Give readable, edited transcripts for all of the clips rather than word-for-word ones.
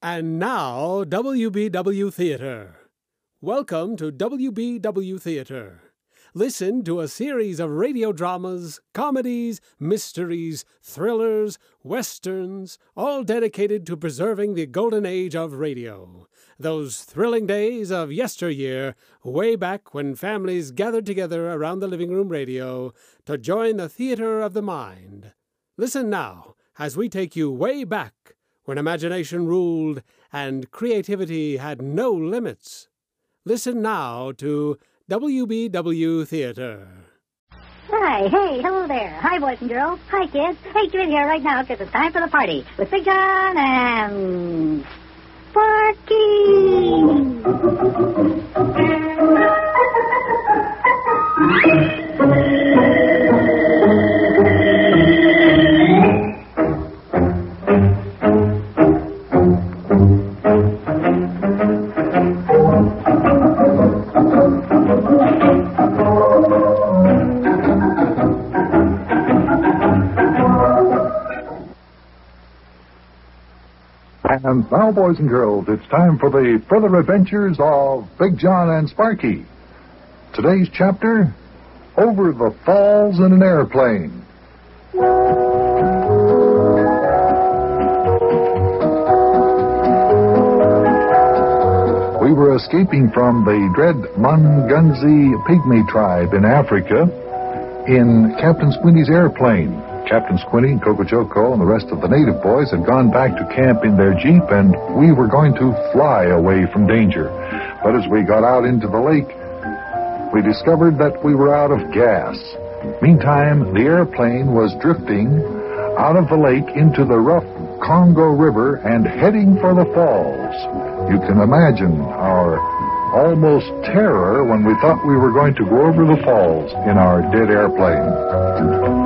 And now, WBW Theater. Welcome to WBW Theater. Listen to a series of radio dramas, comedies, mysteries, thrillers, westerns, all dedicated to preserving the golden age of radio. Those thrilling days of yesteryear, way back when families gathered together around the living room radio to join the theater of the mind. Listen now as we take you way back when imagination ruled and creativity had no limits. Listen now to WBW Theater. Hi, hey, hello there. Hi, boys and girls. Hi, kids. Hey, get in here right now because it's time for the party with Big John and And now, boys and girls, it's time for the further adventures of Big John and Sparky. Today's chapter, Over the Falls in an Airplane. We were escaping from the dread Mungunzi Pygmy tribe in Africa in Captain Squinty's airplane. Captain Squinty and Coco Choco and the rest of the native boys had gone back to camp in their Jeep, and we were going to fly away from danger. But as we got out into the lake, we discovered that we were out of gas. Meantime, the airplane was drifting out of the lake into the rough Congo River and heading for the falls. You can imagine our almost terror when we thought we were going to go over the falls in our dead airplane.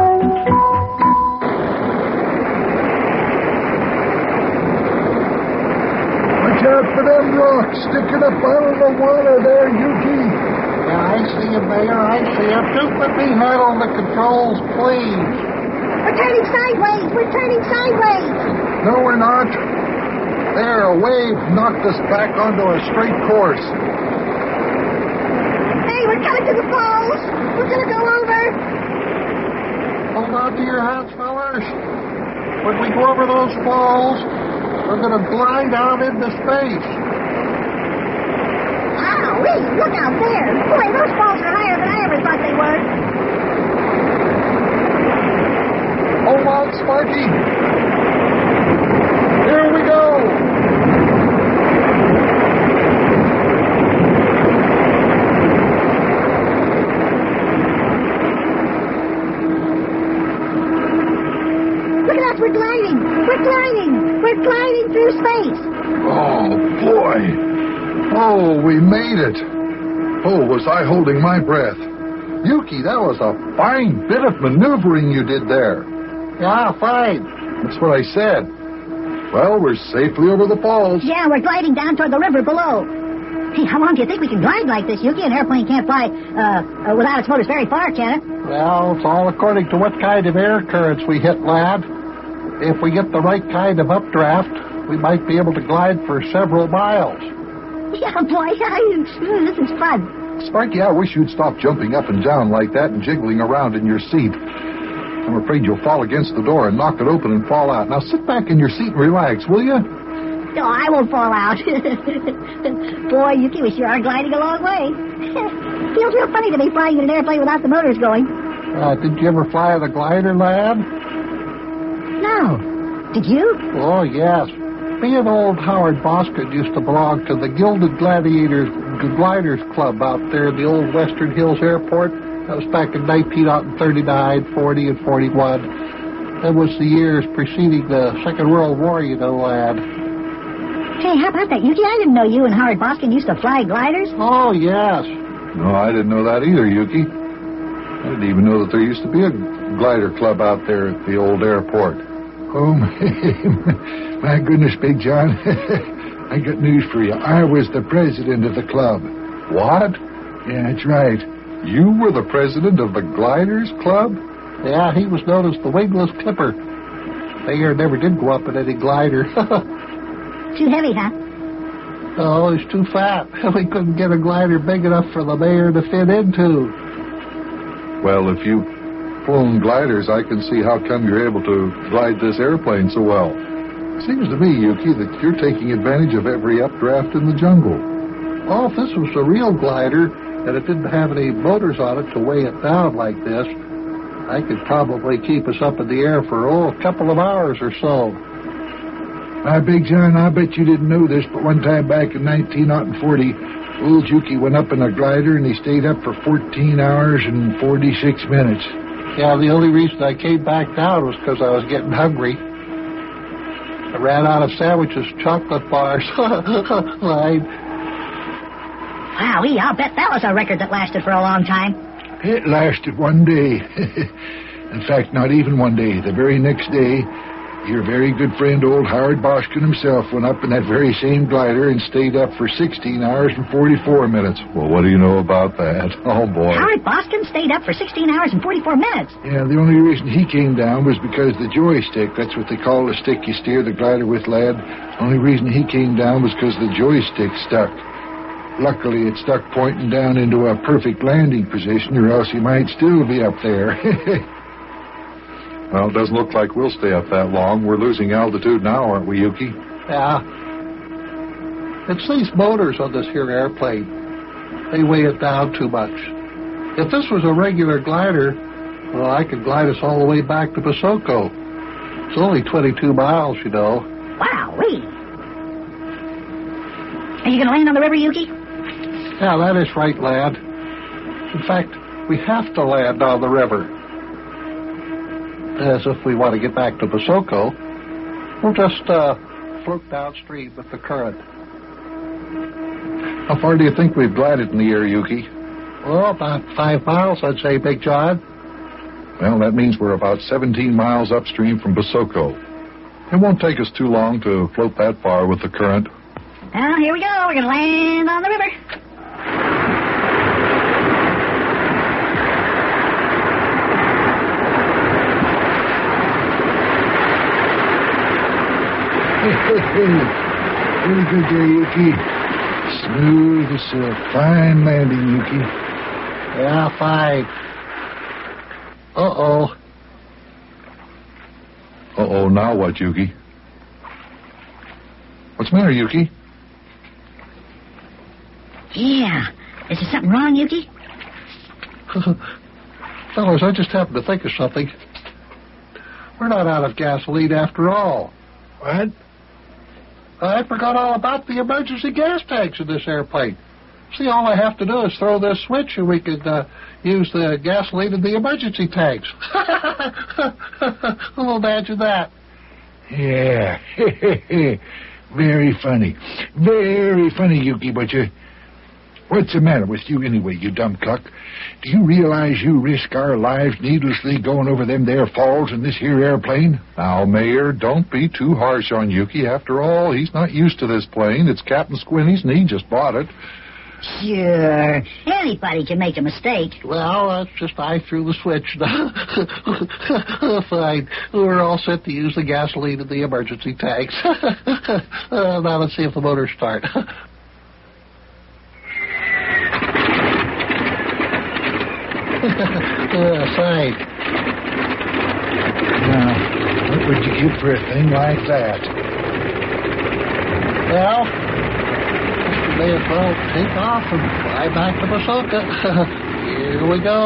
Watch out for them rocks sticking up out of the water there, Yuki. Yeah, I see him, Mayor. I see him. Just let me handle the controls, please. We're turning sideways. We're turning sideways. No, we're not. There, a wave knocked us back onto a straight course. Hey, we're coming to the falls. We're going to go over. Hold on to your hats, fellas. When we go over those falls, we're going to glide out into space. Wowee, look out there. Boy, those falls are higher than I ever thought they were. Hold on, Sparky. Here we go. Look at us, we're gliding. We're gliding. We're gliding through space. Oh, boy. Oh, we made it. Oh, was I holding my breath. Yuki, that was a fine bit of maneuvering you did there. Yeah, fine. That's what I said. Well, we're safely over the falls. Yeah, we're gliding down toward the river below. Hey, how long do you think we can glide like this, Yuki? An airplane can't fly without its motors very far, can it? Well, it's all according to what kind of air currents we hit, lad. If we get the right kind of updraft, we might be able to glide for several miles. Yeah, boy, this is fun. Sparky, I wish you'd stop jumping up and down like that and jiggling around in your seat. I'm afraid you'll fall against the door and knock it open and fall out. Now sit back in your seat and relax, will you? No, I won't fall out. Boy, Yuki, we sure are gliding a long way. Feels real funny to be flying in an airplane without the motors going. Did you ever fly the glider, lad? No. Did you? Oh, yes. Me and old Howard Boskin used to belong to the Gilded Gladiators Gliders Club out there in the old Western Hills Airport. That was back in 1939, 40, and 41. That was the years preceding the Second World War, you know, lad. Hey, how about that, Yuki? I didn't know you and Howard Boskin used to fly gliders. Oh, yes. No, I didn't know that either, Yuki. I didn't even know that there used to be a glider club out there at the old airport. Oh, my goodness, Big John. I got news for you. I was the president of the club. What? Yeah, that's right. You were the president of the Gliders Club? Yeah, he was known as the Wingless Clipper. Mayor never did go up in any glider. Too heavy, huh? Oh, he's too fat. We couldn't get a glider big enough for the mayor to fit into. Well, if you've flown gliders, I can see how come you're able to glide this airplane so well. Seems to me, Yuki, that you're taking advantage of every updraft in the jungle. Oh, if this was a real glider and it didn't have any motors on it to weigh it down like this, I could probably keep us up in the air for, a couple of hours or so. Big John, I bet you didn't know this, but one time back in 1940, old Yuki went up in a glider and he stayed up for 14 hours and 46 minutes. Yeah, the only reason I came back down was because I was getting hungry. I ran out of sandwiches, chocolate bars. Right. Wowee, I'll bet that was a record that lasted for a long time. It lasted one day. In fact, not even one day. The very next day, your very good friend, old Howard Boskin himself, went up in that very same glider and stayed up for 16 hours and 44 minutes. Well, what do you know about that? Oh, boy. Howard Boskin stayed up for 16 hours and 44 minutes. Yeah, the only reason he came down was because the joystick, that's what they call the stick you steer the glider with, lad. The only reason he came down was because the joystick stuck. Luckily, it stuck pointing down into a perfect landing position, or else he might still be up there. Well, it doesn't look like we'll stay up that long. We're losing altitude now, aren't we, Yuki? Yeah. It's these motors on this here airplane. They weigh it down too much. If this was a regular glider, well, I could glide us all the way back to Basoko. It's only 22 miles, you know. Wowee. Are you going to land on the river, Yuki? Yeah, that is right, lad. In fact, we have to land on the river. As if we want to get back to Basoko, we'll just float downstream with the current. How far do you think we've glided in the air, Yuki? Well, about 5 miles, I'd say, Big John. Well, that means we're about 17 miles upstream from Basoko. It won't take us too long to float that far with the current. Well, here we go. We're going to land on the river. Really good there, Yuki. Smooth as silk. Fine landing, Yuki. Yeah, fine. Uh-oh. Uh-oh, now what, Yuki? What's the matter, Yuki? Yeah. Is there something wrong, Yuki? Fellas, I just happened to think of something. We're not out of gasoline after all. What? I forgot all about the emergency gas tanks in this airplane. See, all I have to do is throw this switch and we could use the gasoline in the emergency tanks. Well, imagine that. Yeah. Very funny. Very funny, Yuki, but what's the matter with you anyway, you dumb cluck? Do you realize you risk our lives needlessly going over them there falls in this here airplane? Now, Mayor, don't be too harsh on Yuki. After all, he's not used to this plane. It's Captain Squinty's and he just bought it. Sure. Anybody can make a mistake. Well, that's just I threw the switch. Fine. We're all set to use the gasoline in the emergency tanks. Now let's see if the motors start. Fine. Now, what would you give for a thing like that? Well, may as well take off and fly back to Basoko. Here we go.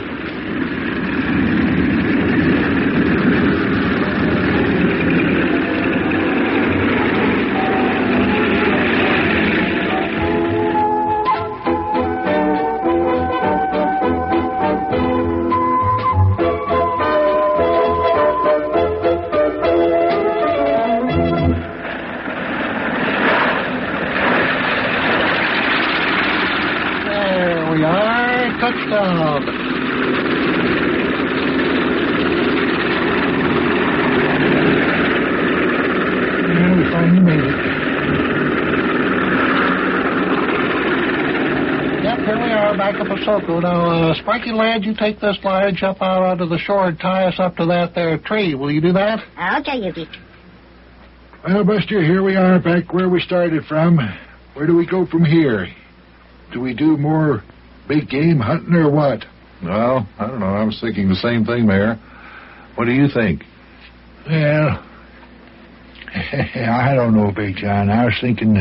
Touchdown. Yeah, we finally made it. Yep, here we are back at Basoko. Now, Sparky Lad, you take this line, jump out onto the shore and tie us up to that there tree. Will you do that? Okay, Yuki. Well, Buster, here we are back where we started from. Where do we go from here? Do we do more big game hunting or what? Well, I don't know. I was thinking the same thing, Mayor. What do you think? Well, I don't know, Big John. I was thinking,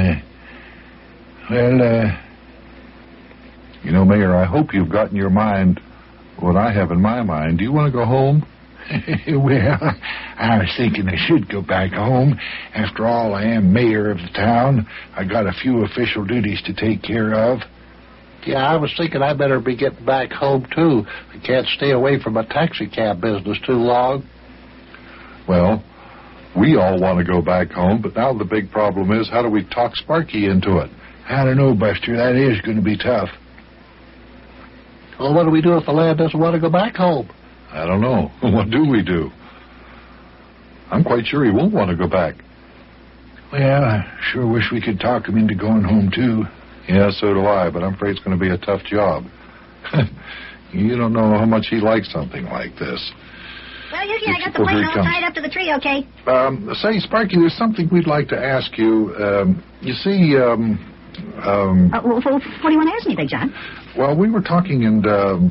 You know, Mayor, I hope you've got in your mind what I have in my mind. Do you want to go home? well, I was thinking I should go back home. After all, I am mayor of the town. I got a few official duties to take care of. Yeah, I was thinking I better be getting back home, too. I can't stay away from a taxi cab business too long. Well, we all want to go back home, but now the big problem is, how do we talk Sparky into it? I don't know, Buster. That is going to be tough. Well, what do we do if the lad doesn't want to go back home? I don't know. What do we do? I'm quite sure he won't want to go back. Well, I sure wish we could talk him into going home, too. Yeah, so do I, but I'm afraid it's going to be a tough job. You don't know how much he likes something like this. Well, Yuki, I got the plane all tied up to the tree, okay? Say, Sparky, there's something we'd like to ask you. You see, what do you want to ask me, Big John? Well, we were talking and,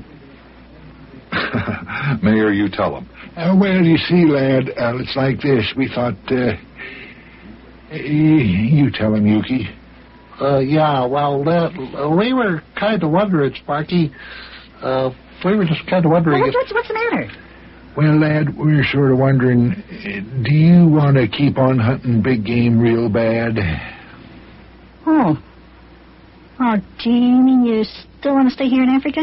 Mayor, you tell him. Well, you see, lad, it's like this. We thought, you tell him, Yuki. Yeah, well, we were kind of wondering, Sparky. We were just kind of wondering... Well, what's the matter? Well, lad, we're sort of wondering, do you want to keep on hunting big game real bad? Oh, do you mean you still want to stay here in Africa?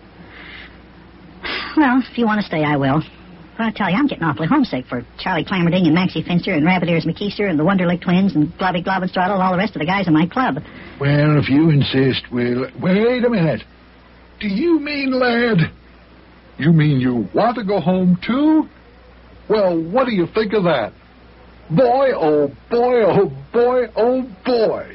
Well, if you want to stay, I will. But I tell you, I'm getting awfully homesick for Charlie Clammerding and Maxie Finster and Rabbit Ears McKeester and the Wonderlick Twins and Globby Globbenstraddle and all the rest of the guys in my club. Well, if you insist, we'll... Wait a minute. Do you mean, lad? You mean you want to go home, too? Well, what do you think of that? Boy, oh boy, oh boy, oh boy.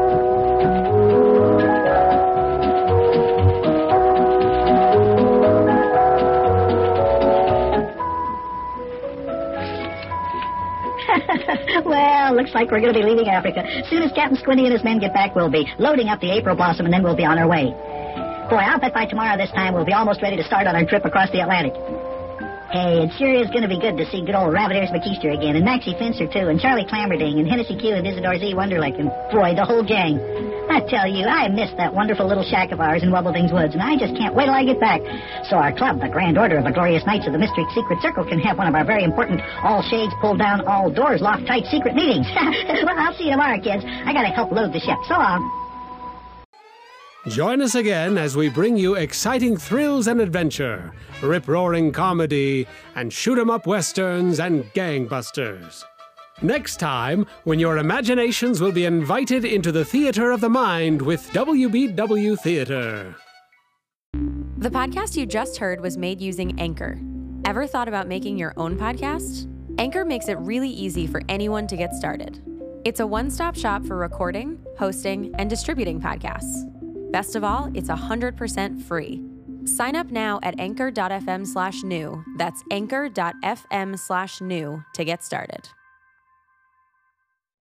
Well, looks like we're going to be leaving Africa. As soon as Captain Squinty and his men get back, we'll be loading up the April Blossom, and then we'll be on our way. Boy, I'll bet by tomorrow this time we'll be almost ready to start on our trip across the Atlantic. Hey, it sure is going to be good to see good old Rabbit Ears McKeester again, and Maxie Finster, too, and Charlie Clammerding, and Hennessy Q, and Isidore Z. Wonderlick, and, boy, the whole gang. I tell you, I miss that wonderful little shack of ours in Wubblebing's Woods, and I just can't wait till I get back. So our club, the Grand Order of the Glorious Knights of the Mystic Secret Circle, can have one of our very important all shades pulled down, all doors locked tight secret meetings. Well, I'll see you tomorrow, kids. I got to help load the ship. So long. Join us again as we bring you exciting thrills and adventure, rip-roaring comedy, and shoot-'em-up westerns and gangbusters. Next time, when your imaginations will be invited into the theater of the mind with WBW Theater. The podcast you just heard was made using Anchor. Ever thought about making your own podcast? Anchor makes it really easy for anyone to get started. It's a one-stop shop for recording, hosting, and distributing podcasts. Best of all, it's 100% free. Sign up now at anchor.fm/new. That's anchor.fm/new to get started.